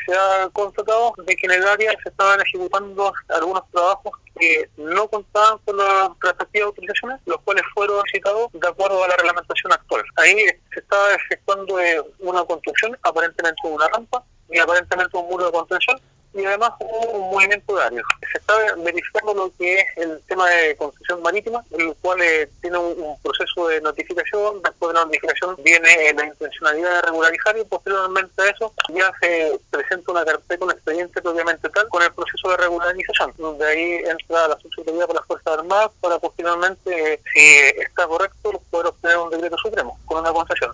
se ha constatado de que en el área se estaban ejecutando algunos trabajos que no contaban con las respectivas autorizaciones, los cuales fueron citados de acuerdo a la reglamentación actual. Ahí se estaba efectuando una construcción, aparentemente una rampa y aparentemente un muro de contención, y además hubo un movimiento de áreas. Se está verificando lo que es el tema de concesión marítima, el cual tiene un proceso de notificación. Después de la notificación viene la intencionalidad de regularizar, y posteriormente a eso ya se presenta una carpeta, un expediente propiamente tal, con el proceso de regularización. De ahí entra la subsecretaría para las Fuerzas Armadas para posteriormente, si está correcto, poder obtener un decreto supremo con una concesión.